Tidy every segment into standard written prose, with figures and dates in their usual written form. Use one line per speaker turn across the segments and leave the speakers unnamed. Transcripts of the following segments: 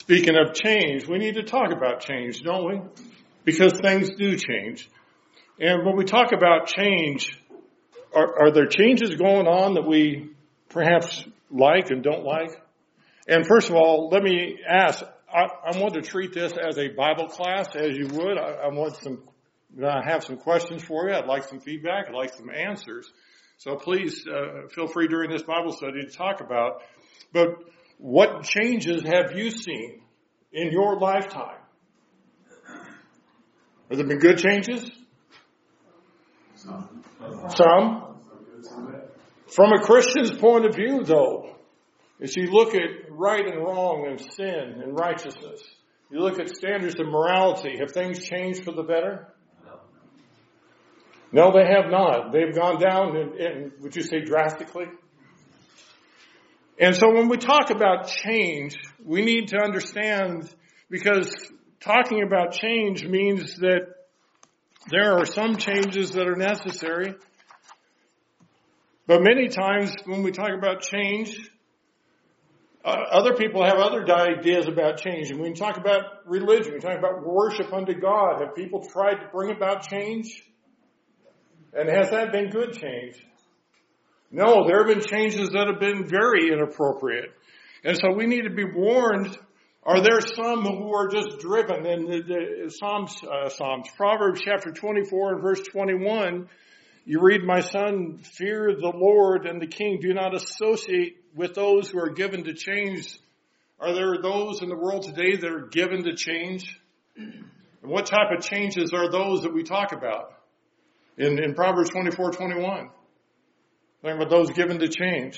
Speaking of change, we need to talk about change, don't we? Because things do change. And when we talk about change, are there changes going on that we perhaps like and don't like? And first of all, let me ask, I want to treat this as a Bible class, as you would. I have some questions for you. I'd like some feedback. I'd like some answers. So please feel free during this Bible study to talk about. But what changes have you seen in your lifetime? Have there been good changes? Some? From a Christian's point of view, though, as you look at right and wrong and sin and righteousness, you look at standards of morality, have things changed for the better? No, they have not. They've gone down, and would you say drastically? And so when we talk about change, we need to understand, because talking about change means that there are some changes that are necessary. But many times when we talk about change, other people have other ideas about change. And when we talk about religion, we talk about worship unto God. Have people tried to bring about change? And has that been good change? No, there have been changes that have been very inappropriate. And so we need to be warned. Are there some who are just driven? In the Proverbs chapter 24 and verse 21, you read, "My son, fear the Lord and the king. Do not associate with those who are given to change." Are there those in the world today that are given to change? And what type of changes are those that we talk about in Proverbs 24:21? Talking about those given to change.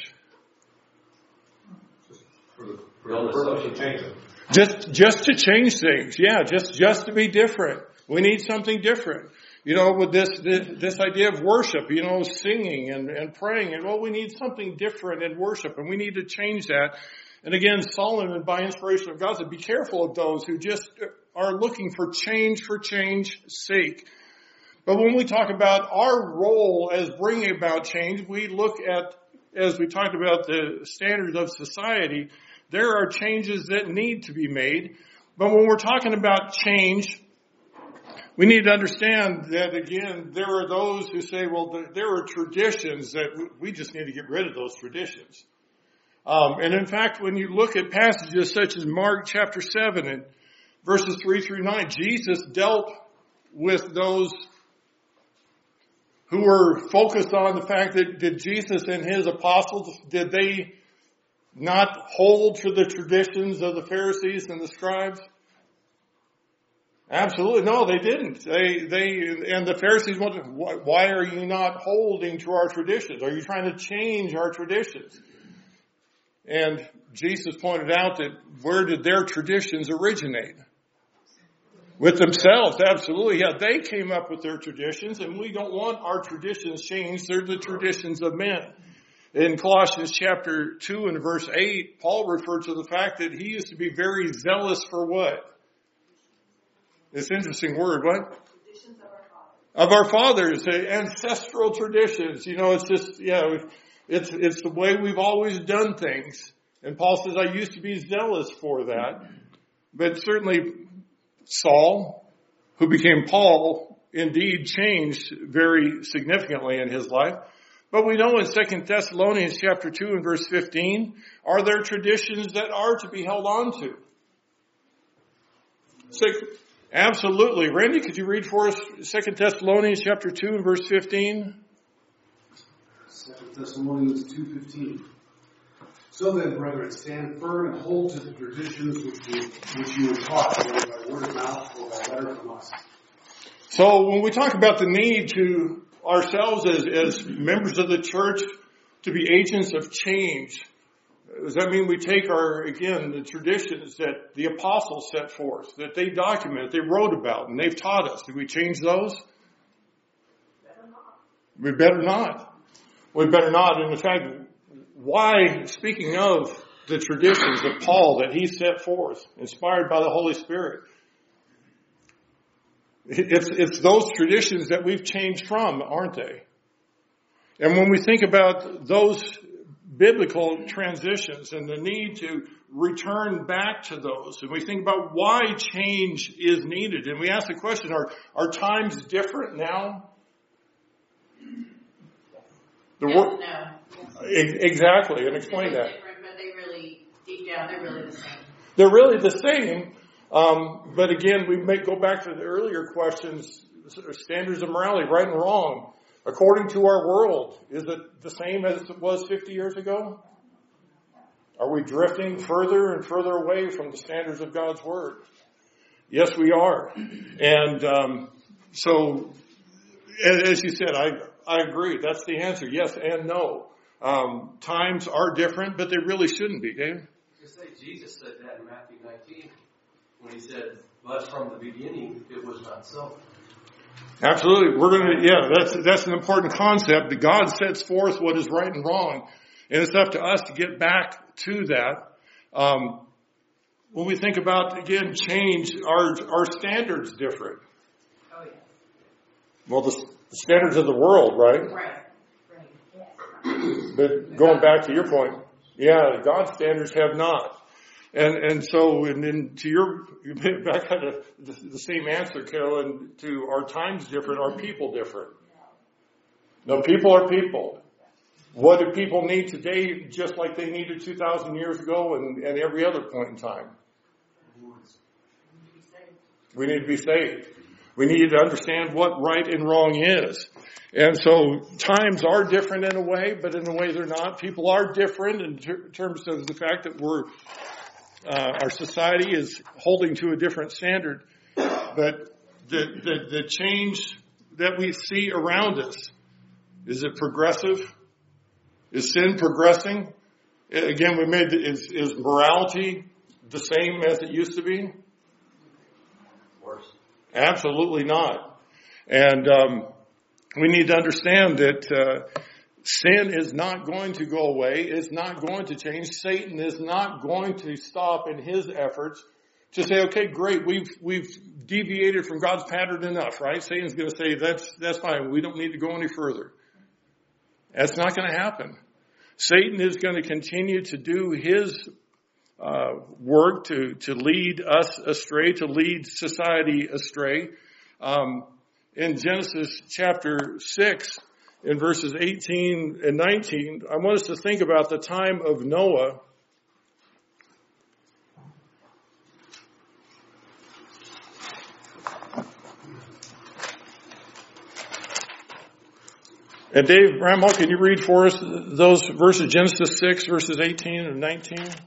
Just to change things. Yeah, just to be different. We need something different. With this idea of worship, singing and praying, and we need something different in worship, and we need to change that. And again, Solomon, by inspiration of God, said, be careful of those who just are looking for change's sake. But when we talk about our role as bringing about change, we look at, as we talked about the standards of society, there are changes that need to be made. But when we're talking about change, we need to understand that, again, there are those who say, well, there are traditions that we just need to get rid of those traditions. And in fact, when you look at passages such as Mark chapter 7 and verses 3 through 9, Jesus dealt with those who were focused on the fact that did Jesus and his apostles, did they not hold to the traditions of the Pharisees and the scribes? Absolutely. No, they didn't. And the Pharisees wanted, why are you not holding to our traditions? Are you trying to change our traditions? And Jesus pointed out that where did their traditions originate? With themselves, absolutely. Yeah, they came up with their traditions, and we don't want our traditions changed. They're the traditions of men. In Colossians chapter 2 and verse 8, Paul referred to the fact that he used to be very zealous for what? This interesting word, what? Traditions of our fathers. Ancestral traditions. It's just, it's the way we've always done things. And Paul says, I used to be zealous for that. But certainly, Saul, who became Paul, indeed changed very significantly in his life. But we know in 2 Thessalonians chapter 2 and verse 15, are there traditions that are to be held on to? Absolutely. Randy, could you read for us 2 Thessalonians chapter 2 and verse 15?
2 Thessalonians 2:15. So then, brethren, stand firm and hold to the traditions which you were taught, whether by word of mouth or by letter from us.
So when we talk about the need to ourselves as members of the church to be agents of change, does that mean we take the traditions that the apostles set forth, that they documented, they wrote about, and they've taught us? Do we change those?
Better not.
We better not. We better not. And in fact, why, speaking of the traditions of Paul that he set forth, inspired by the Holy Spirit, it's those traditions that we've changed from, aren't they? And when we think about those biblical transitions and the need to return back to those and we think about why change is needed, and we ask the question, are times different now?
No.
Exactly, and explain that.
Different, but they really, deep down, they're really the same.
They're really the same, but again, we may go back to the earlier questions, standards of morality, right and wrong. According to our world, is it the same as it was 50 years ago? Are we drifting further and further away from the standards of God's Word? Yes, we are. And so, as you said, I agree. That's the answer. Yes and no. Times are different, but they really shouldn't be, Dave.
Just say Jesus said that in Matthew 19 when he said, "But from the beginning it was not so."
Absolutely. That's an important concept. That God sets forth what is right and wrong. And it's up to us to get back to that. When we think about, again, change, our standards different.
Oh, yeah.
Well, the standards of the world, right?
Right.
But going back to your point, yeah, God's standards have not. And then to your, back at the same answer, Carolyn, to our times different, are people different? No, people are people. What do people need today just like they needed 2,000 years ago and every other point in time? We need to be saved. We need to understand what right and wrong is. And so times are different in a way, but in a way they're not. People are different in terms of the fact that our society is holding to a different standard. But the change that we see around us, is it progressive? Is sin progressing? Again, is morality the same as it used to be?
Worse.
Absolutely not. And we need to understand that sin is not going to go away. It's not going to change. Satan is not going to stop in his efforts to say, okay, great, we've deviated from God's pattern enough, right? Satan's going to say, that's fine. We don't need to go any further. That's not going to happen. Satan is going to continue to do his work to lead us astray, to lead society astray. In Genesis chapter 6, in verses 18 and 19, I want us to think about the time of Noah. And Dave Bramwell, can you read for us those verses, Genesis 6, verses 18 and 19?
Yes.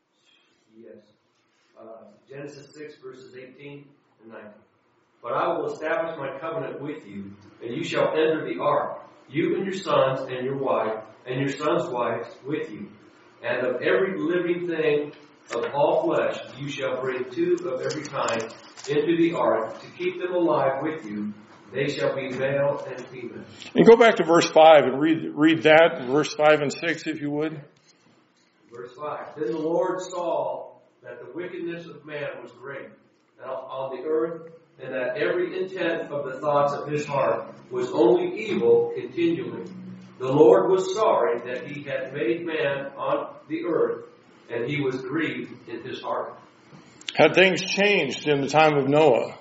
Genesis 6, verses 18 and 19. But I will establish my covenant with you, and you shall enter the ark, you and your sons and your wife, and your sons' wives with you. And of every living thing of all flesh you shall bring 2 of every kind into the ark, to keep them alive with you. They shall be male and female.
And go back to verse 5 and read that, verse 5 and 6, if you would.
Verse 5. Then the Lord saw that the wickedness of man was great on the earth, and that every intent of the thoughts of his heart was only evil continually. The Lord was sorry that he had made man on the earth, and he was grieved in his heart.
Had things changed in the time of Noah?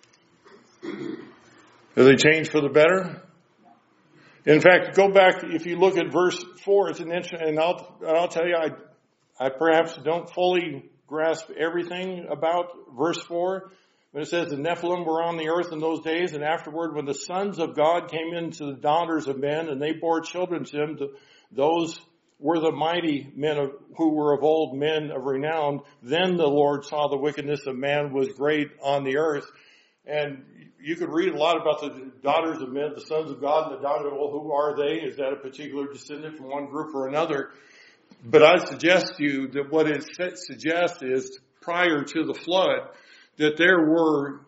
Have they changed for the better? In fact, go back, if you look at verse 4, it's an interesting, and I'll tell you, I perhaps don't fully grasp everything about verse 4, but it says the Nephilim were on the earth in those days, and afterward when the sons of God came into the daughters of men, and they bore children to them, those were the mighty men who were of old, men of renown. Then the Lord saw the wickedness of man was great on the earth. And you could read a lot about the daughters of men, the sons of God, and the daughters. Well, who are they? Is that a particular descendant from one group or another? But I suggest to you that what it suggests is prior to the flood, that there were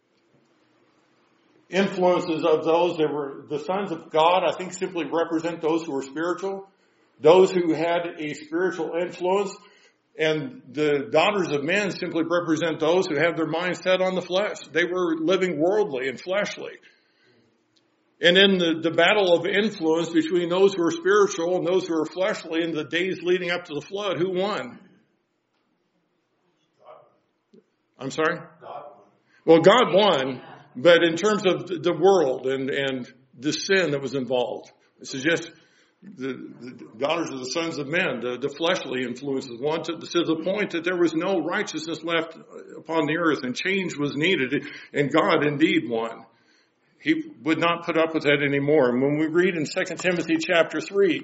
influences of those that were the sons of God. I think simply represent those who were spiritual, those who had a spiritual influence. And the daughters of men simply represent those who have their minds set on the flesh. They were living worldly and fleshly. And in the battle of influence between those who are spiritual and those who are fleshly in the days leading up to the flood, who won? I'm sorry?
God.
Well, God won, but in terms of the world and the sin that was involved, it suggests the daughters of the sons of men, the fleshly influences, won to the point that there was no righteousness left upon the earth, and change was needed, and God indeed won. He would not put up with that anymore. And when we read in 2 Timothy chapter 3,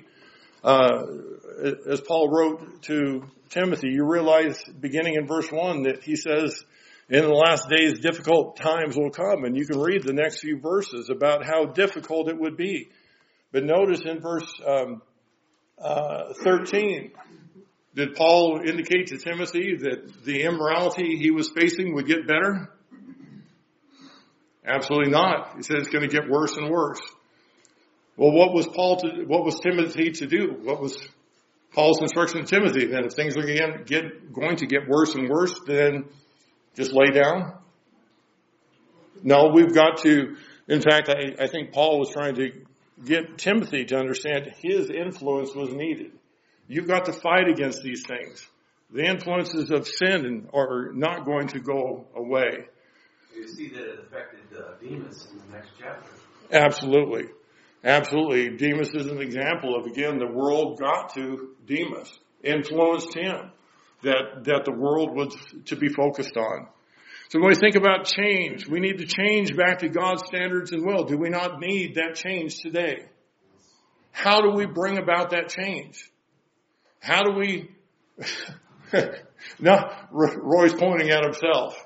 as Paul wrote to Timothy, you realize beginning in verse 1 that he says, in the last days difficult times will come. And you can read the next few verses about how difficult it would be. But notice in verse 13, did Paul indicate to Timothy that the immorality he was facing would get better? Absolutely not. He said it's going to get worse and worse. Well, what was Timothy to do? What was Paul's instruction to Timothy? Then if things are going to get worse and worse, then just lay down? No, we've got to, in fact, I think Paul was trying to get Timothy to understand his influence was needed. You've got to fight against these things. The influences of sin are not going to go away.
You see that it affected Demas in the next chapter.
Absolutely. Absolutely. Demas is an example of, again, the world got to Demas, influenced him, that the world was to be focused on. So when we think about change, we need to change back to God's standards and will. Do we not need that change today? How do we bring about that change? How do we... No, Roy's pointing at himself.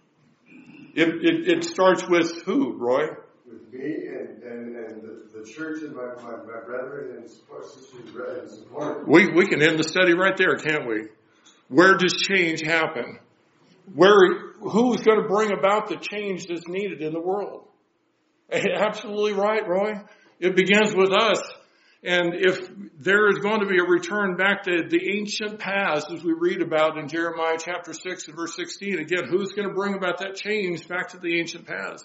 It starts with who, Roy?
With me and the church and my brethren and sisters and support.
We can end the study right there, can't we? Where does change happen? Who's going to bring about the change that's needed in the world? Absolutely right, Roy. It begins with us. And if there is going to be a return back to the ancient paths, as we read about in Jeremiah chapter 6 and verse 16, again, who's going to bring about that change back to the ancient paths?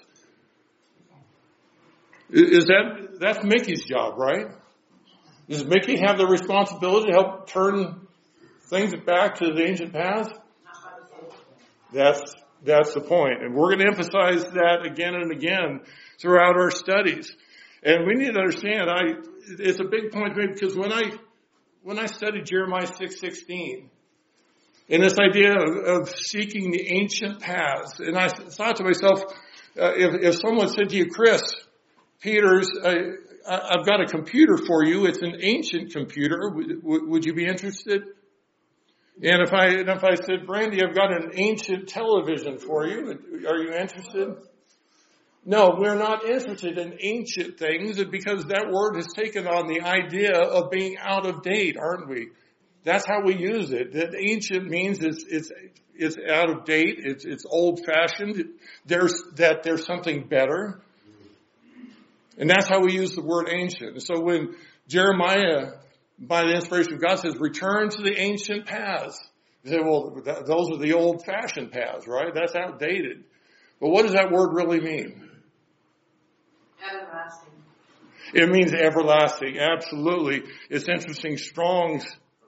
That's Mickey's job, right? Does Mickey have the responsibility to help turn things back to the ancient paths? That's the point. And we're going to emphasize that again and again throughout our studies. And we need to understand, it's a big point to me because when I studied Jeremiah 6:16, and this idea of seeking the ancient paths, and I thought to myself, if someone said to you, Chris Peters, I've got a computer for you, it's an ancient computer, would you be interested? And if I said, Brandy, I've got an ancient television for you, are you interested? No, we're not interested in ancient things because that word has taken on the idea of being out of date, aren't we? That's how we use it. That ancient means it's out of date, it's old fashioned, there's something better. And that's how we use the word ancient. So when Jeremiah, by the inspiration of God, says, return to the ancient paths, you say, well, those are the old fashioned paths, right? That's outdated. But what does that word really mean?
Everlasting.
It means everlasting, absolutely. It's interesting. Strong's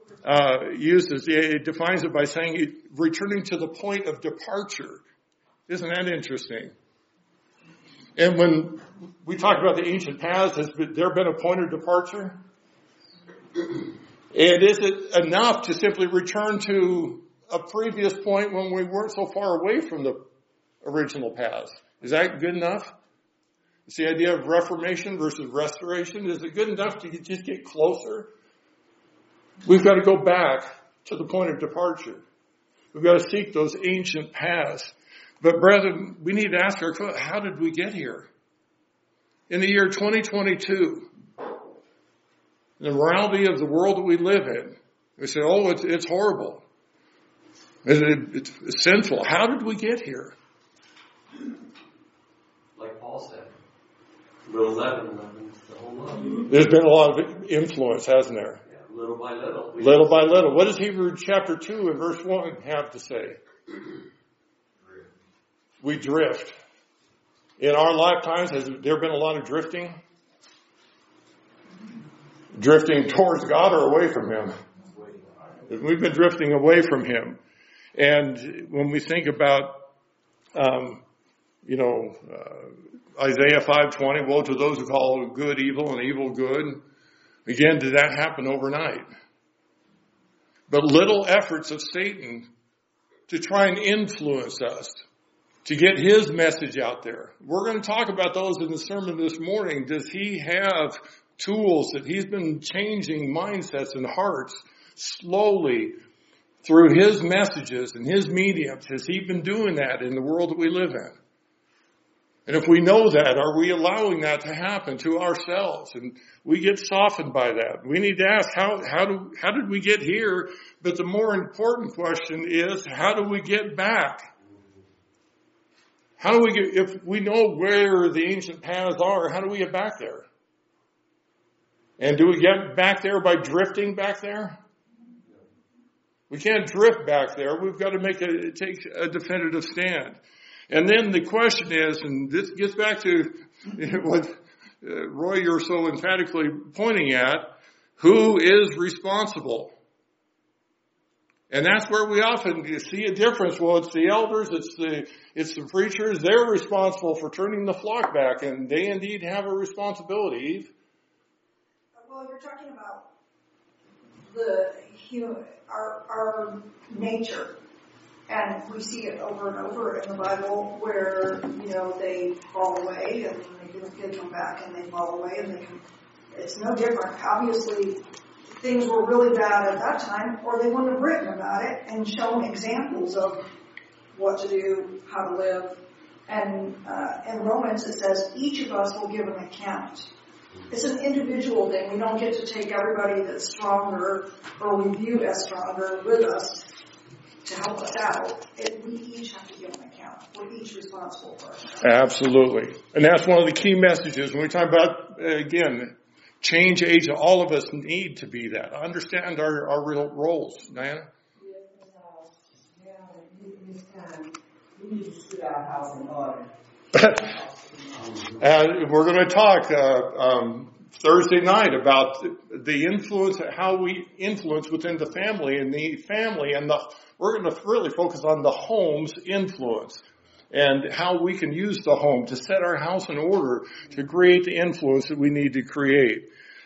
it defines it by saying returning to the point of departure. Isn't that interesting? And when we talk about the ancient paths, has there been a point of departure? And is it enough to simply return to a previous point when we weren't so far away from the original paths? Is that good enough? It's the idea of reformation versus restoration. Is it good enough to just get closer? We've got to go back to the point of departure. We've got to seek those ancient paths. But brethren, we need to ask ourselves, how did we get here? In the year 2022, the morality of the world that we live in, we say, oh, it's horrible. It's sinful. How did we get here?
Like Paul said, little leaven, the whole lump.
There's been a lot of influence, hasn't there?
Yeah, little by little.
Little by little. What does Hebrews chapter 2 and verse 1 have to say? We drift. In our lifetimes, has there been a lot of drifting? Drifting towards God or away from Him? We've been drifting away from Him. And when we think about Isaiah 5:20, woe to those who call good evil and evil good. Again, did that happen overnight? But little efforts of Satan to try and influence us, to get his message out there. We're going to talk about those in the sermon this morning. Does he have tools that he's been changing mindsets and hearts slowly through his messages and his mediums? Has he been doing that in the world that we live in? And if we know that, are we allowing that to happen to ourselves? And we get softened by that. We need to ask, how did we get here? But the more important question is, how do we get back? How do we get, if we know where the ancient paths are, how do we get back there? And do we get back there by drifting back there? We can't drift back there. We've got to take a definitive stand. And then the question is, and this gets back to what Roy, you're so emphatically pointing at, who is responsible? And that's where we often see a difference. Well, it's the elders, it's the preachers. They're responsible for turning the flock back, and they indeed have a responsibility. Eve?
Well, you're talking about our nature. And we see it over and over in the Bible where, they fall away and they come back and they fall away and it's no different. Obviously, things were really bad at that time or they wouldn't have written about it and shown examples of what to do, how to live. And in Romans it says each of us will give an account. It's an individual thing. We don't get to take everybody that's stronger or we view as stronger with us to help us out. We each have to give an account. We're each responsible for ourselves.
Absolutely. And that's one of the key messages when we talk about, again, change agent. All of us need to be that. Understand our real roles. Diana?
This time, we need to put our house in order.
And we're going to talk Thursday night about the influence, how we influence within the family and we're going to really focus on the home's influence and how we can use the home to set our house in order to create the influence that we need to create.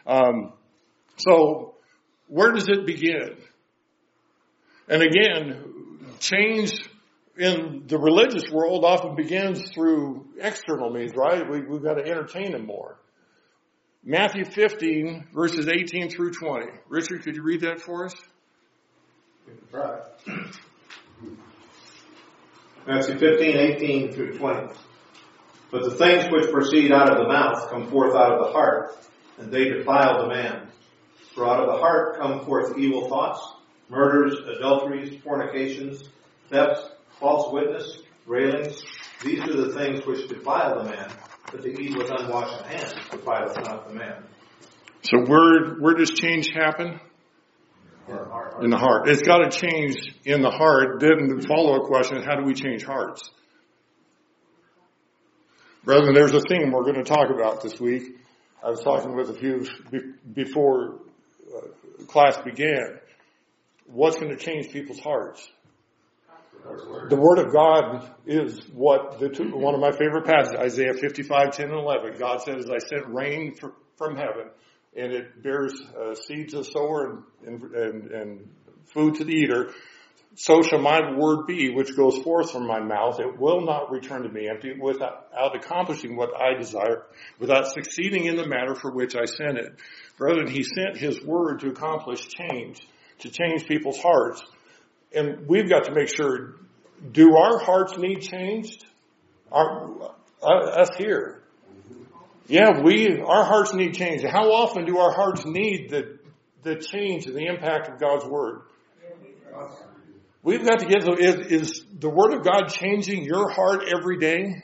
So where does it begin? And again, change in the religious world often begins through external means, right? We've got to entertain them more. Matthew 15, verses 18 through 20. Richard, could you read that for us?
Right. Matthew 15, 18 through 20. But the things which proceed out of the mouth come forth out of the heart, and they defile the man. For out of the heart come forth evil thoughts, murders, adulteries, fornications, thefts, false witness, railings. These are the things which defile the man, but to eat with unwashed hands defileth not the man.
So where does change happen? In the heart. It's got to change in the heart. Then the follow-up question is, how do we change hearts? Brethren, there's a theme we're going to talk about this week. I was talking with a few before class began. What's going to change people's hearts? The Word of God is one of my favorite passages, Isaiah 55, 10 and 11. God says, I sent rain from heaven, and it bears seed to the sower and food to the eater. So shall my word be, which goes forth from my mouth. It will not return to me empty, without accomplishing what I desire, without succeeding in the matter for which I sent it. Brethren, he sent his word to accomplish change, to change people's hearts. And we've got to make sure, do our hearts need changed? Us here. Yeah, our hearts need change. How often do our hearts need the change and the impact of God's Word? We've got to is the Word of God changing your heart every day?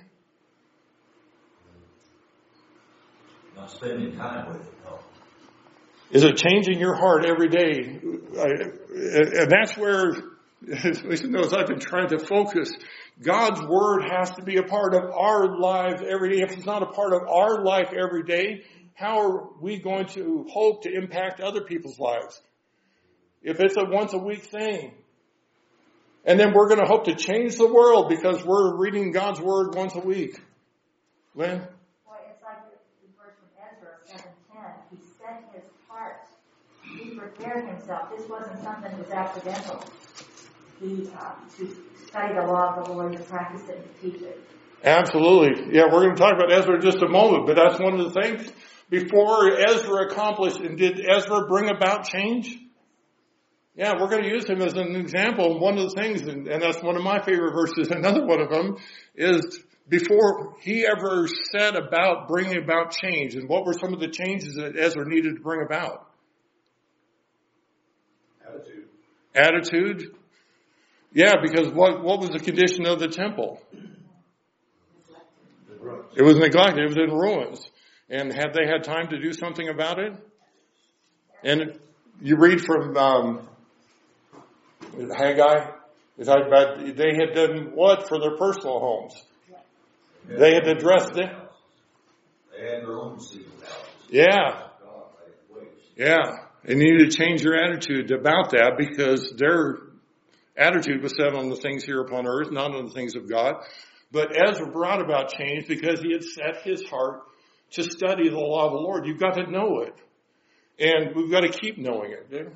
Not spending time with it, no.
Is it changing your heart every day? And that's where, as I've been trying to focus, God's Word has to be a part of our lives every day. If it's not a part of our life every day, how are we going to hope to impact other people's lives? If it's a once a week thing, And then we're going to hope to change the world because we're reading God's Word once a week. Lynn?
Well, it's like the verse from Ezra 7:10. He set his heart. He prepared himself. This wasn't something that was accidental. He to study the law of the Lord, to practice it, and to teach it.
Absolutely. Yeah, we're going to talk about Ezra in just a moment, but that's one of the things. Before Ezra accomplished, and did Ezra bring about change? Yeah, we're going to use him as an example. One of the things, and that's one of my favorite verses, another one of them, is before he ever said about bringing about change. And what were some of the changes that Ezra needed to bring about? Attitude. Yeah, because what was the condition of the temple? It was neglected. It was in ruins. And had they had time to do something about it? And you read from Haggai, it's talking about they had done what for their personal homes? They had addressed them.
They had their own secret houses.
Yeah. Yeah. And you need to change your attitude about that because their attitude was set on the things here upon earth, not on the things of God. But Ezra brought about change because he had set his heart to study the law of the Lord. You've got to know it. And we've got to keep knowing it.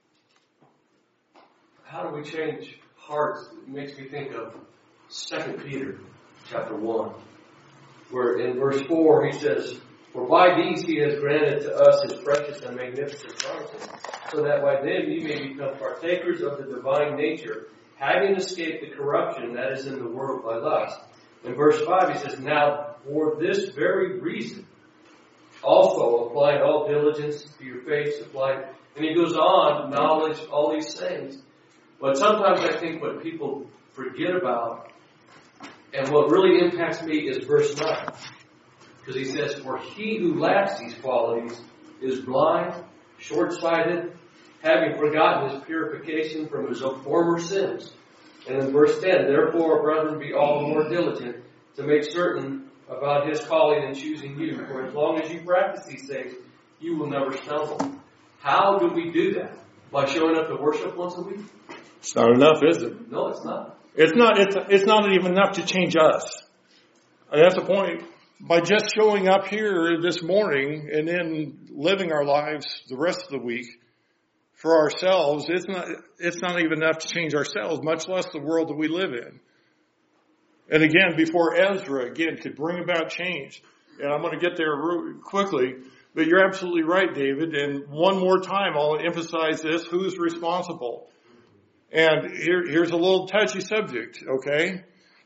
How do we change hearts? It makes me think of 2 Peter chapter 1, where in verse 4 he says, "For by these he has granted to us his precious and magnificent promises, so that by them ye may become partakers of the divine nature, having escaped the corruption that is in the world by lust." In verse 5 he says, "Now for this very reason, also applying all diligence to your faith, supply." And he goes on, knowledge, all these things. But sometimes I think what people forget about, and what really impacts me, is verse 9. Because he says, "For he who lacks these qualities is blind, short-sighted, having forgotten his purification from his former sins." And in verse 10, "Therefore, brethren, be all the more diligent to make certain about his calling and choosing you. For as long as you practice these things, you will never stumble." How do we do that? By showing up to worship once a week?
It's not enough, is it?
No, it's not.
It's not even enough to change us. And that's the point. By just showing up here this morning and then living our lives the rest of the week for ourselves, it's not even enough to change ourselves, much less the world that we live in. And again, before Ezra, could bring about change. And I'm going to get there quickly, but you're absolutely right, David. And one more time, I'll emphasize this. Who's responsible? And here's a little touchy subject, okay?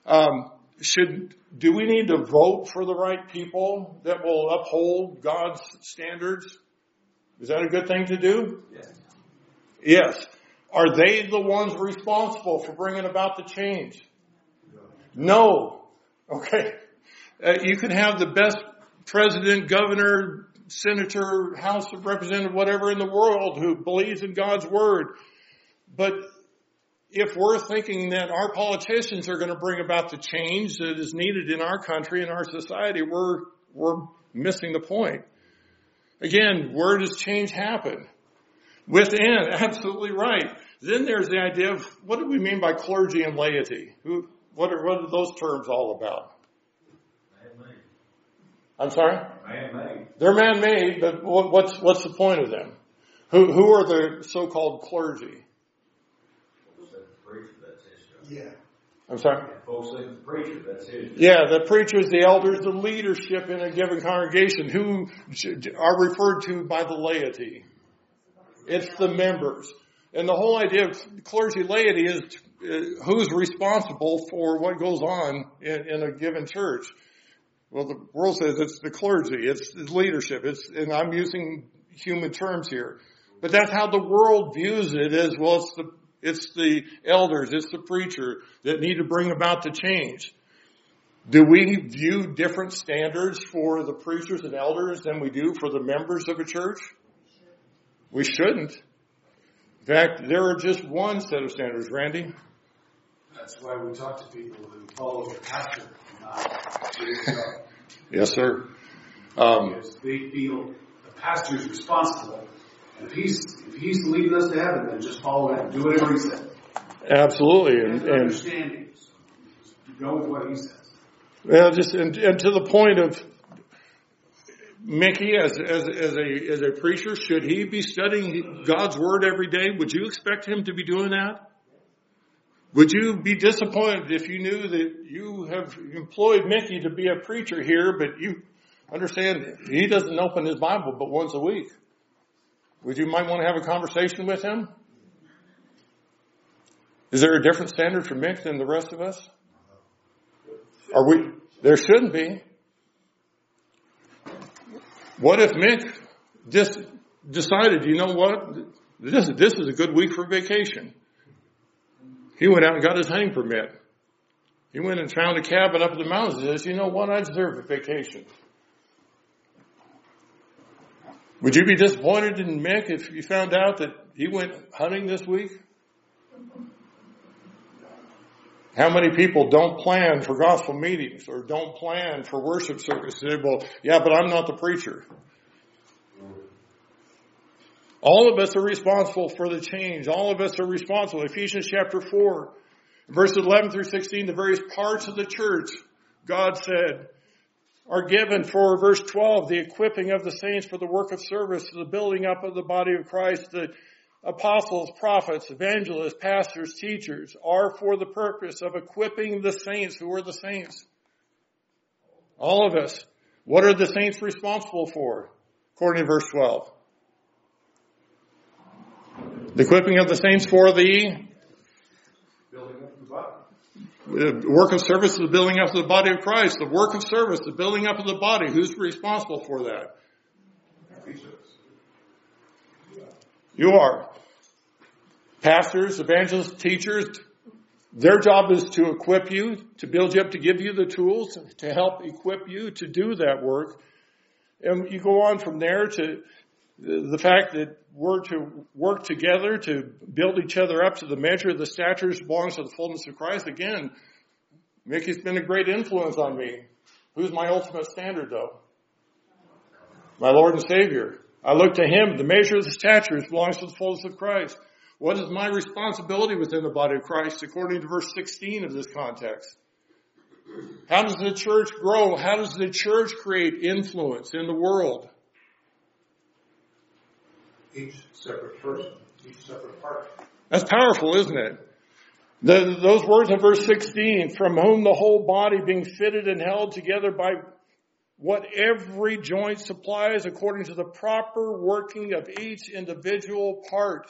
Do we need to vote for the right people that will uphold God's standards? Is that a good thing to do?
Yes.
Yes. Are they the ones responsible for bringing about the change? No. Okay. You can have the best president, governor, senator, House of Representatives, whatever in the world who believes in God's word. But if we're thinking that our politicians are going to bring about the change that is needed in our country and our society, we're missing the point. Again, where does change happen? Within, absolutely right. Then there's the idea of what do we mean by clergy and laity? What are those terms all about?
Man-made.
I'm sorry?
Man-made.
They're man-made, but what's the point of them? Who are the so-called clergy?
Yeah.
I'm sorry?
Folks think the preacher, that's his.
Yeah, the preachers, the elders, the leadership in a given congregation who are referred to by the laity. It's the members. And the whole idea of clergy laity is who's responsible for what goes on in a given church. Well, the world says it's the clergy, it's leadership, and I'm using human terms here. But that's how the world views it as, well, it's the elders, it's the preacher that need to bring about the change. Do we view different standards for the preachers and elders than we do for the members of a church? We shouldn't. In fact, there are just one set of standards, Randy.
That's why we talk to people who follow their pastor, not
Yes, sir.
because they feel the pastor is responsible. And if he's leading us to heaven, then just follow him. Do whatever he says.
Absolutely.
And understanding. Go with what he says.
Well, just and to the point of Mickey as a preacher, should he be studying God's Word every day? Would you expect him to be doing that? Would you be disappointed if you knew that you have employed Mickey to be a preacher here, but you understand he doesn't open his Bible but once a week? Would you might want to have a conversation with him? Is there a different standard for Mick than the rest of us? Are we? There shouldn't be. What if Mick just decided, you know what? This is a good week for vacation. He went out and got his hunting permit. He went and found a cabin up in the mountains and says, you know what? I deserve a vacation. Would you be disappointed in Mick if you found out that he went hunting this week? How many people don't plan for gospel meetings or don't plan for worship service? They say, well, yeah, but I'm not the preacher. All of us are responsible for the change. All of us are responsible. Ephesians chapter 4, verses 11 through 16, the various parts of the church, God said, are given for, verse 12, the equipping of the saints for the work of service, the building up of the body of Christ, the apostles, prophets, evangelists, pastors, teachers are for the purpose of equipping the saints. Who are the saints? All of us. What are the saints responsible for? According to verse 12. The equipping of the saints for the
Building up the body.
The work of service is the building up of the body of Christ. The work of service, the building up of the body. Who's responsible for that? You are. Pastors, evangelists, teachers, their job is to equip you, to build you up, to give you the tools, to help equip you to do that work. And you go on from there to the fact that we're to work together to build each other up to the measure of the stature which belongs to the fullness of Christ. Again, Mickey's been a great influence on me. Who's my ultimate standard, though? My Lord and Savior. I look to Him, the measure of the stature which belongs to the fullness of Christ. What is my responsibility within the body of Christ according to verse 16 of this context? How does the church grow? How does the church create influence in the world?
Each separate person, each separate part.
That's powerful, isn't it? Those words in verse 16, from whom the whole body being fitted and held together by what every joint supplies according to the proper working of each individual part.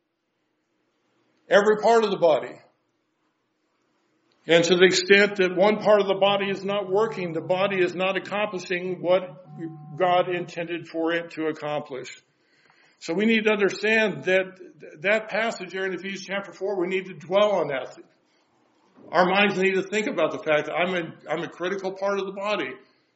Every part of the body. And to the extent that one part of the body is not working, the body is not accomplishing what God intended for it to accomplish. So we need to understand that passage there in Ephesians chapter 4, we need to dwell on that. Our minds need to think about the fact that I'm a critical part of the body.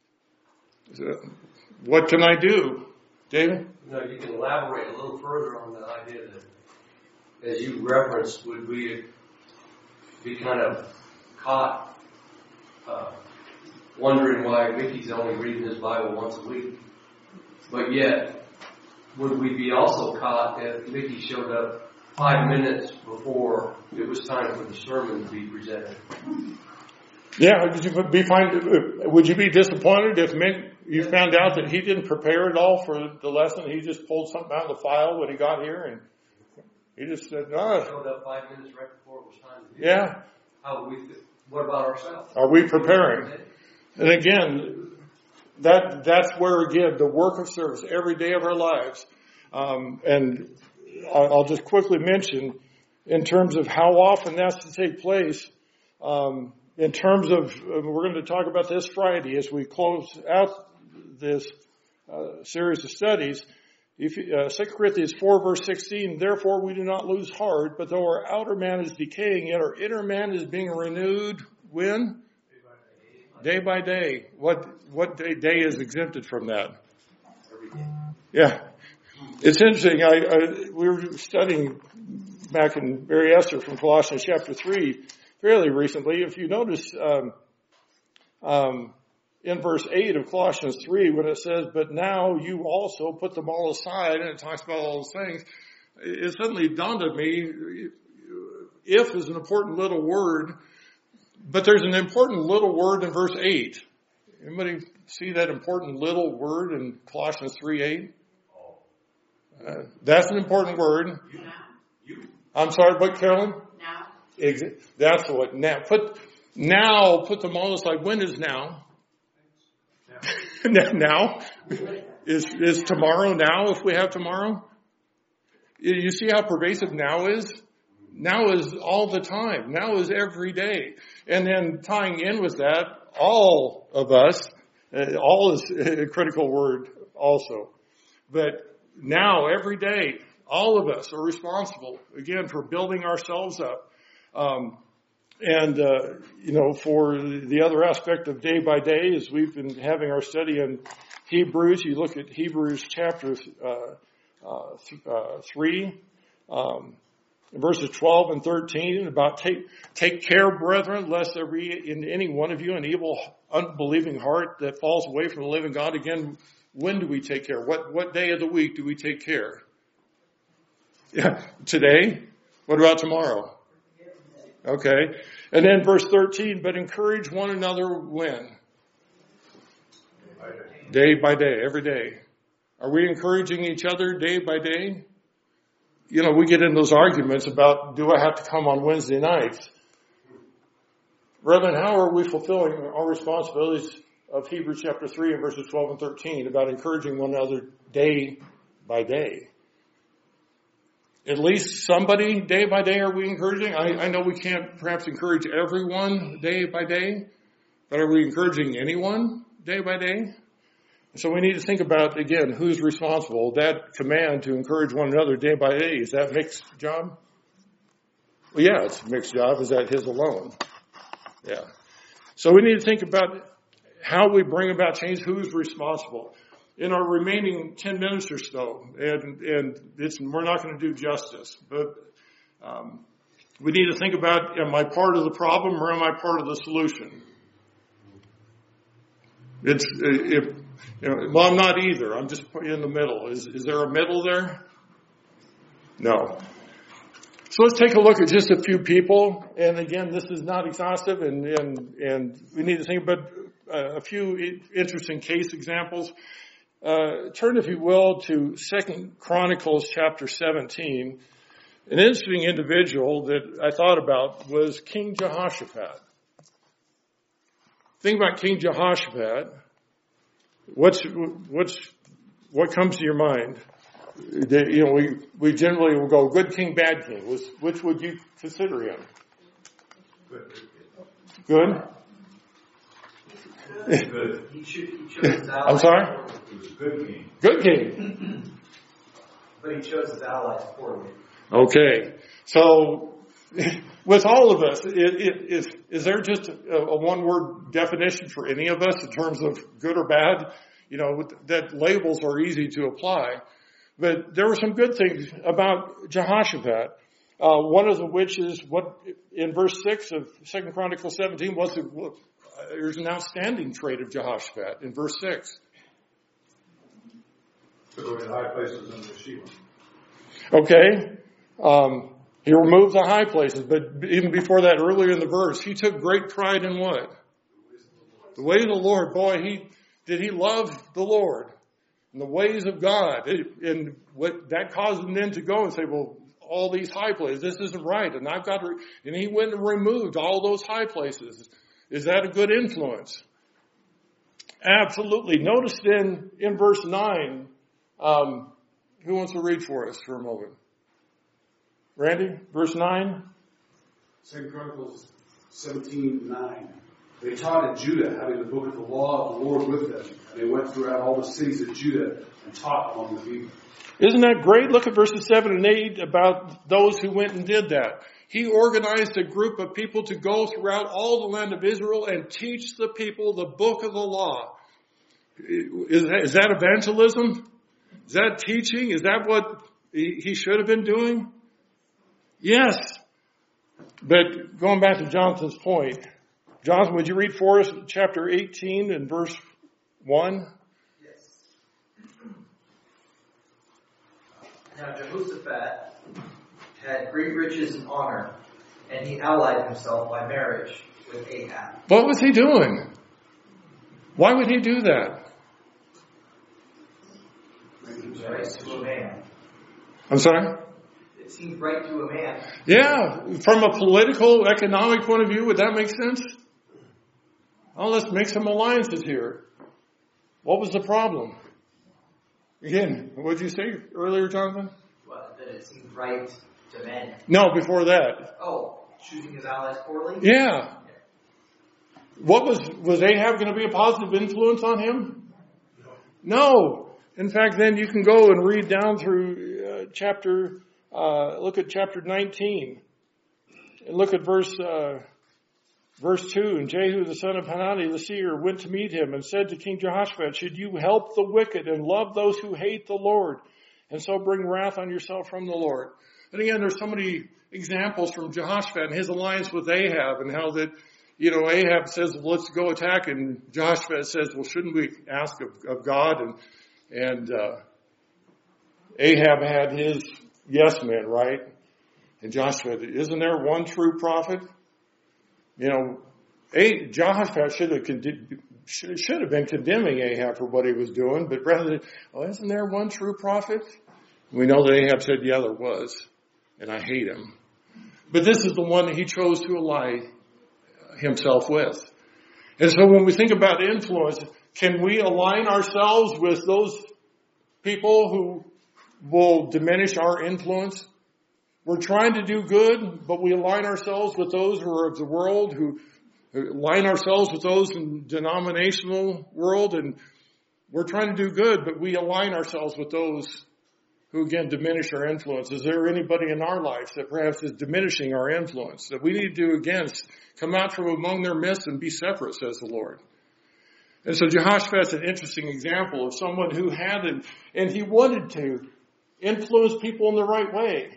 What can I do? David?
No, you can elaborate a little further on the idea that, as you referenced, would we be kind of caught wondering why Mickey's only reading his Bible once a week. But yet, would we be also caught if Mickey showed up 5 minutes before it was time for the sermon to be presented?
Yeah, would you be disappointed if Mick, you found out that he didn't prepare at all for the lesson? He just pulled something out of the file when he got here and he just said, no.
He showed up 5 minutes right before it was time to do
Yeah.
How would we feel? What about ourselves?
Are we preparing? And again, that's where, again, the work of service every day of our lives. And I'll just quickly mention, in terms of how often that's to take place, in terms of, we're going to talk about this Friday as we close out this series of studies. 2 Corinthians 4 verse 16, therefore we do not lose heart, but though our outer man is decaying, yet our inner man is being renewed when? Day by day. What day is exempted from that?
Every day.
Yeah. It's interesting. We were studying back in Mary Esther from Colossians chapter 3 fairly recently. If you notice, in verse 8 of Colossians 3, when it says, but now you also put them all aside, and it talks about all those things, it suddenly dawned on me, if is an important little word, but there's an important little word in verse 8. Anybody see that important little word in Colossians 3:8? That's an important word. I'm sorry, what, Carolyn?
Now.
That's what. Now put them on the side. When is now? Now is tomorrow now? If we have tomorrow, you see how pervasive now is. Now is all the time. Now is every day. And then tying in with that, all of us. All is a critical word also. But now, every day, all of us are responsible, again, for building ourselves up. For the other aspect of day by day, as we've been having our study in Hebrews, you look at Hebrews chapter 3, verses 12 and 13, about take care, brethren, lest there be in any one of you an evil, unbelieving heart that falls away from the living God. Again, when do we take care? What day of the week do we take care? Yeah, today? What about tomorrow? Okay. And then verse 13, but encourage one another when? Day by day, every day. Are we encouraging each other day by day? We get in those arguments about, do I have to come on Wednesday nights? Brethren, how are we fulfilling our responsibilities of Hebrews chapter 3 and verses 12 and 13 about encouraging one another day by day? At least somebody day by day are we encouraging? I know we can't perhaps encourage everyone day by day, but are we encouraging anyone day by day? So we need to think about, again, who's responsible. That command to encourage one another day by day, is that Mick's job? Well, yeah, it's Mick's job. Is that his alone? Yeah. So we need to think about how we bring about change, who's responsible. In our remaining 10 minutes or so, and we're not going to do justice, but we need to think about, am I part of the problem or am I part of the solution? Well, I'm not either. I'm just in the middle. Is there a middle there? No. So let's take a look at just a few people. And again, this is not exhaustive, and we need to think about a few interesting case examples. Turn, if you will, to 2 Chronicles chapter 17. An interesting individual that I thought about was King Jehoshaphat. Think about King Jehoshaphat. What comes to your mind? We generally will go good king, bad king. Which would you consider him? Good.
Good. He chose
I'm sorry?
He was a good king.
Good king.
But he chose his allies poorly.
Okay. So, with all of us, is there just a one-word definition for any of us in terms of good or bad? That labels are easy to apply. But there were some good things about Jehoshaphat. One of which is what in verse 6 of 2 Chronicles 17 there's an outstanding trait of Jehoshaphat in verse 6.
Go in high places in the Sheba.
Okay. He removed the high places, but even before that, earlier in the verse, he took great pride in what? The way of the Lord. Boy, did he love the Lord and the ways of God. And what that caused him then to go and say, well, all these high places, this isn't right. And and he went and removed all those high places. Is that a good influence? Absolutely. Notice in verse 9, who wants to read for us for a moment? Randy, verse 9.
2 Chronicles 17:9. They taught in Judah, having the book of the law of the Lord with them, and they went throughout all the cities of Judah and taught among the people.
Isn't that great? Look at verses 7 and 8 about those who went and did that. He organized a group of people to go throughout all the land of Israel and teach the people the book of the law. Is that evangelism? Is that teaching? Is that what he should have been doing? Yes. But going back to Jonathan's point, Jonathan, would you read for us chapter 18 and verse 1?
Yes. Now Jehoshaphat had great riches and honor, and he allied himself by marriage with Ahab.
What was he doing? Why would he do that?
It seems right to a man.
I'm sorry?
It seems right to a man.
Yeah, from a political, economic point of view, would that make sense? Oh, let's make some alliances here. What was the problem? Again, what did you say earlier, Jonathan?
Well, that it seemed right to men.
No, before that.
Oh, choosing his allies poorly?
Yeah. What was Ahab going to be a positive influence on him? No. In fact, then you can go and read down through look at chapter 19. And look at verse 2. And Jehu, the son of Hanani, the seer, went to meet him and said to King Jehoshaphat, should you help the wicked and love those who hate the Lord, and so bring wrath on yourself from the Lord? And again, there's so many examples from Jehoshaphat and his alliance with Ahab, and how that, Ahab says, well, let's go attack, and Jehoshaphat says, well, shouldn't we ask of God? And Ahab had his yes men, right? And Jehoshaphat, isn't there one true prophet? Jehoshaphat should have been condemning Ahab for what he was doing, but rather, isn't there one true prophet? We know that Ahab said, yeah, there was, and I hate him. But this is the one that he chose to ally himself with. And so when we think about influence, can we align ourselves with those people who will diminish our influence? We're trying to do good, but we align ourselves with those who are of the world, who align ourselves with those in the denominational world, and we're trying to do good, but we align ourselves with those who, again, diminish our influence. Is there anybody in our lives that perhaps is diminishing our influence, that we need to, again, come out from among their midst and be separate, says the Lord? And so Jehoshaphat's an interesting example of someone who had, and he wanted to influence people in the right way.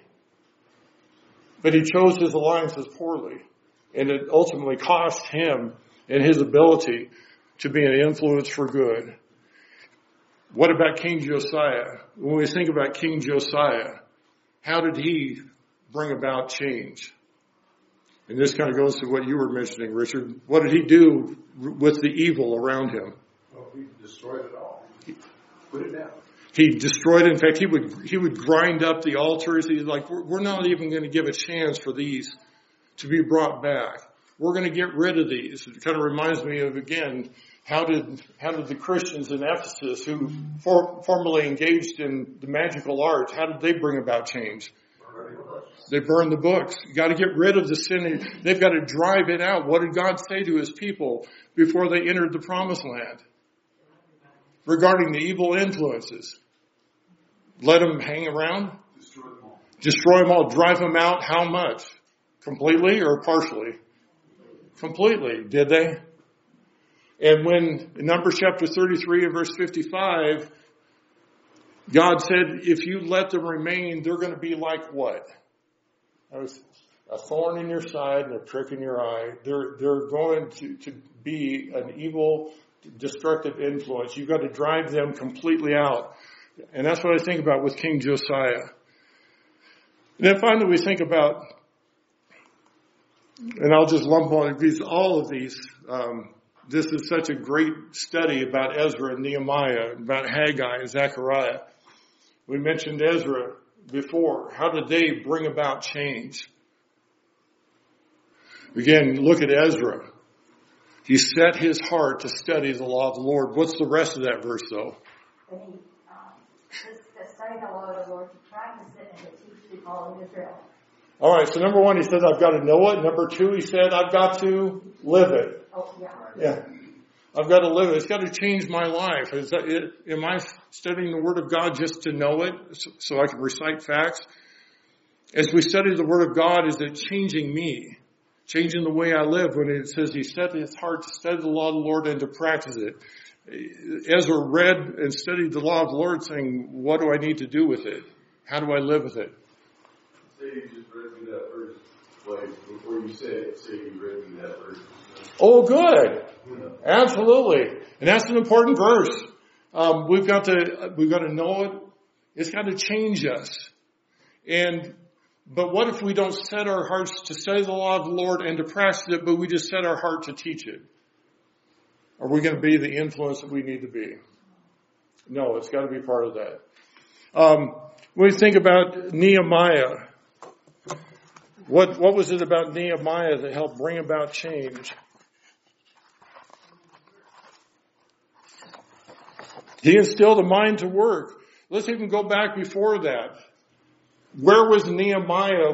But he chose his alliances poorly. And it ultimately cost him and his ability to be an influence for good. What about King Josiah? When we think about King Josiah, how did he bring about change? And this kind of goes to what you were mentioning, Richard. What did he do with the evil around him?
Well, he destroyed it all. He put it down.
He destroyed it. In fact, he would grind up the altars. He's like, we're not even going to give a chance for these to be brought back. We're going to get rid of these. It kind of reminds me of, again, how did the Christians in Ephesus who formerly engaged in the magical arts, how did they bring about change? They burned the books. You got to get rid of the sin. They've got to drive it out. What did God say to his people before they entered the promised land regarding the evil influences? Let them hang around? Destroy them all. Drive them out. How much? Completely or partially? Completely. Did they? And when in Numbers chapter 33 and verse 55, God said, if you let them remain, they're going to be like what? A thorn in your side and a prick in your eye. They're going to be an evil, destructive influence. You've got to drive them completely out. And that's what I think about with King Josiah. And then finally we think about, and I'll just lump on all of these. This is such a great study about Ezra and Nehemiah, about Haggai and Zechariah. We mentioned Ezra before. How did they bring about change? Again, look at Ezra. He set his heart to study the law of the Lord. What's the rest of that verse, though?
To study the law of the Lord, to practice it, and to teach people all of Israel.
All right, so number one, he says, I've got to know it. Number two, he said, I've got to live it.
Oh, yeah.
Yeah. I've got to live it. It's got to change my life. Am I studying the Word of God just to know it so I can recite facts? As we study the Word of God, is it changing me? Changing the way I live when it says he set his heart to study the law of the Lord and to practice it. Ezra read and studied the law of the Lord saying, what do I need to do with it? How do I live with it?
Say you just read me that verse, like before you say it, say you read me that verse.
Oh, good. Absolutely. And that's an important verse. We've got to know it. It's got to change us. And But what if we don't set our hearts to study the law of the Lord and to practice it, but we just set our heart to teach it? Are we going to be the influence that we need to be? No, it's got to be part of that. When we think about Nehemiah, what was it about Nehemiah that helped bring about change? He instilled a mind to work. Let's even go back before that. Where was Nehemiah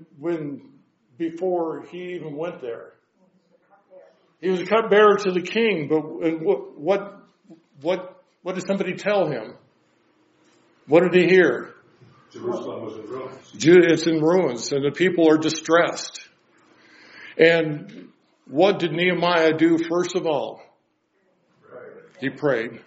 before he even went there? He was a cupbearer to the king, but what did somebody tell him? What did he hear?
Jerusalem was in ruins.
It's in ruins, and the people are distressed. And what did Nehemiah do first of all? He prayed.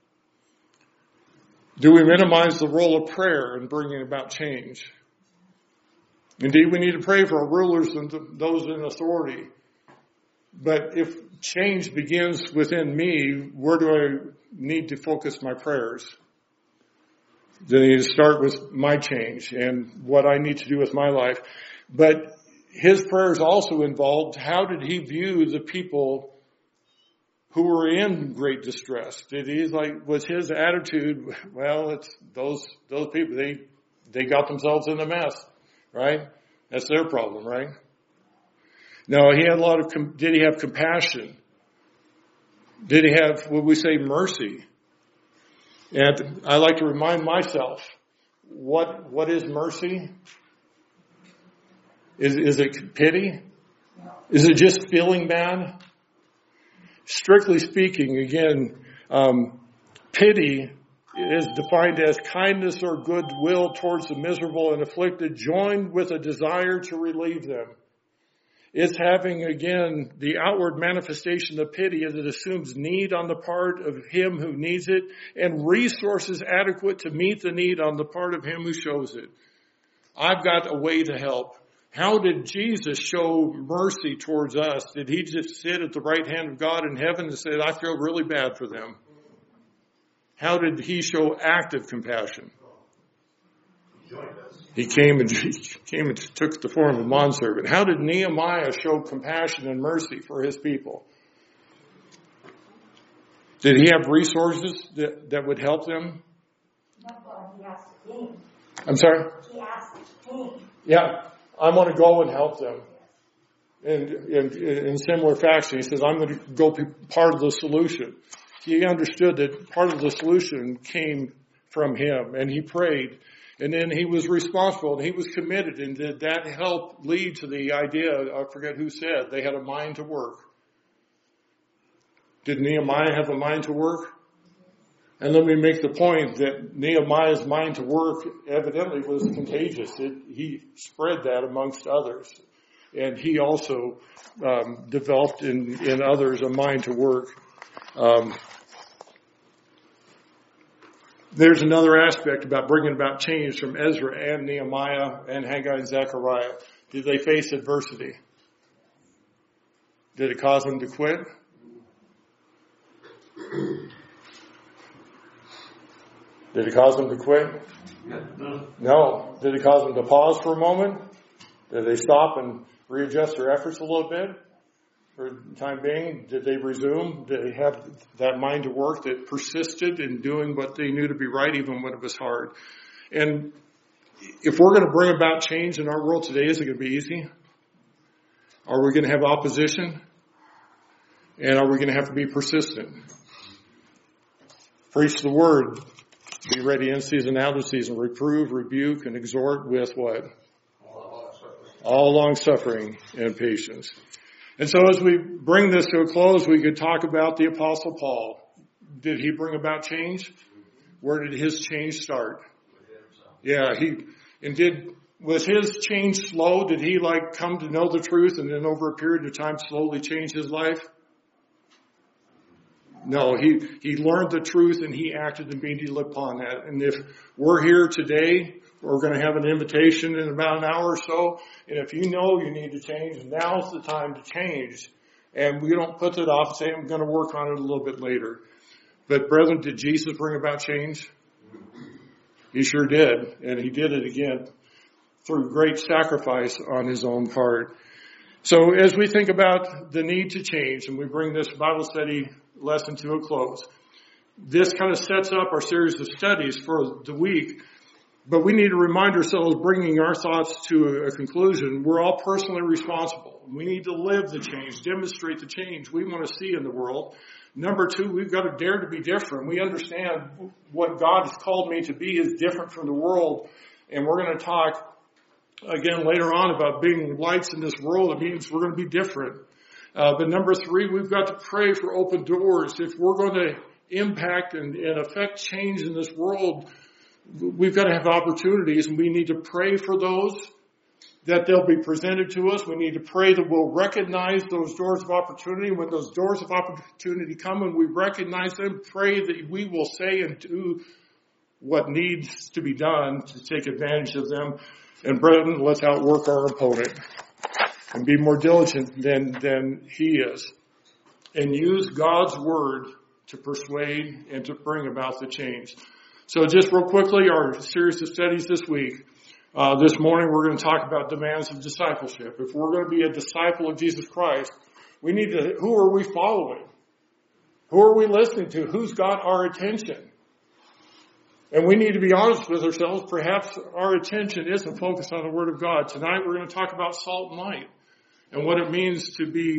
Do we minimize the role of prayer in bringing about change? Indeed, we need to pray for our rulers and those in authority. But if change begins within me, where do I need to focus my prayers? Then I need to start with my change and what I need to do with my life. But his prayers also involved, how did he view the people who were in great distress? Was his attitude, well, it's those people, they got themselves in a mess, right? That's their problem, right? No, he had did he have compassion? Did he have, would we say, mercy? And I like to remind myself, what is mercy? Is it pity? Is it just feeling bad? Strictly speaking, again, pity is defined as kindness or goodwill towards the miserable and afflicted, joined with a desire to relieve them. It's having, again, the outward manifestation of pity as it assumes need on the part of him who needs it and resources adequate to meet the need on the part of him who shows it. I've got a way to help. How did Jesus show mercy towards us? Did he just sit at the right hand of God in heaven and say, I feel really bad for them? How did he show active compassion? He came and took the form of a bondservant. How did Nehemiah show compassion and mercy for his people? Did he have resources that would help them?
No, he asked the king.
I'm sorry?
He asked the king.
Yeah, I want to go and help them. And in similar fashion, he says, I'm going to go be part of the solution. He understood that part of the solution came from him, and he prayed. And then he was responsible, and he was committed. And did that help lead to the idea, I forget who said, they had a mind to work. Did Nehemiah have a mind to work? And let me make the point that Nehemiah's mind to work evidently was contagious. He spread that amongst others. And he also developed in others a mind to work. There's another aspect about bringing about change from Ezra and Nehemiah and Haggai and Zechariah. Did they face adversity? Did it cause them to quit? Did it cause them to quit? No. Did it cause them to pause for a moment? Did they stop and readjust their efforts a little bit? For the time being, did they resume? Did they have that mind to work that persisted in doing what they knew to be right even when it was hard? And if we're going to bring about change in our world today, is it going to be easy? Are we going to have opposition? And are we going to have to be persistent? Preach the word. Be ready in season, out of season. Reprove, rebuke, and exhort with what? All long suffering and patience. And so as we bring this to a close, we could talk about the Apostle Paul. Did he bring about change? Where did his change start? Yeah, was his change slow? Did he come to know the truth and then over a period of time slowly change his life? No, he learned the truth and he acted immediately upon that. And if we're here today, we're going to have an invitation in about an hour or so. And if you know you need to change, now's the time to change. And we don't put it off and say, I'm going to work on it a little bit later. But brethren, did Jesus bring about change? He sure did. And he did it again. through great sacrifice on his own part. So as we think about the need to change, and we bring this Bible study lesson to a close, this kind of sets up our series of studies for the week. But we need to remind ourselves, bringing our thoughts to a conclusion, we're all personally responsible. We need to live the change, demonstrate the change we want to see in the world. Number two, we've got to dare to be different. We understand what God has called me to be is different from the world. And we're going to talk again later on about being lights in this world. It means we're going to be different. But number three, we've got to pray for open doors. If we're going to impact and affect change in this world, we've got to have opportunities, and we need to pray for those, that they'll be presented to us. We need to pray that we'll recognize those doors of opportunity. When those doors of opportunity come and we recognize them, pray that we will say and do what needs to be done to take advantage of them. And brethren, let's outwork our opponent and be more diligent than he is. And use God's word to persuade and to bring about the change. So just real quickly, our series of studies this week. This morning we're going to talk about demands of discipleship. If we're going to be a disciple of Jesus Christ, we need to, who are we following? Who are we listening to? Who's got our attention? And we need to be honest with ourselves. Perhaps our attention isn't focused on the Word of God. Tonight we're going to talk about salt and light and what it means to be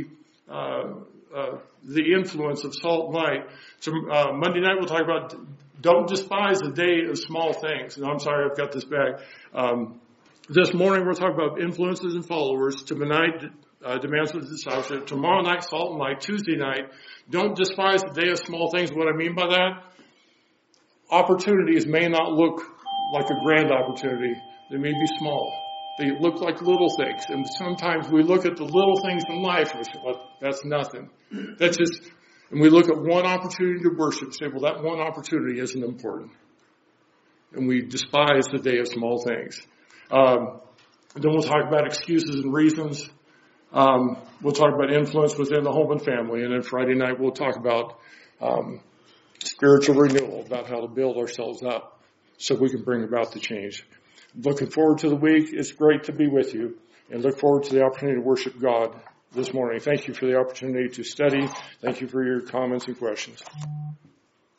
the influence of salt and light. So Monday night we'll talk about don't despise the day of small things. And I'm sorry, I've got this back. This morning we're talking about influences and followers. Tonight, demands of discipleship. Tomorrow night, salt and light. Tuesday night, don't despise the day of small things. What I mean by that, opportunities may not look like a grand opportunity. They may be small. They look like little things. And sometimes we look at the little things in life and we say, well, that's nothing. That's just, and we look at one opportunity to worship and say, well, that one opportunity isn't important. And we despise the day of small things. Then we'll talk about excuses and reasons. We'll talk about influence within the home and family. And then Friday night we'll talk about spiritual renewal, about how to build ourselves up so we can bring about the change. Looking forward to the week. It's great to be with you, and look forward to the opportunity to worship God this morning. Thank you for the opportunity to study. Thank you for your comments and questions.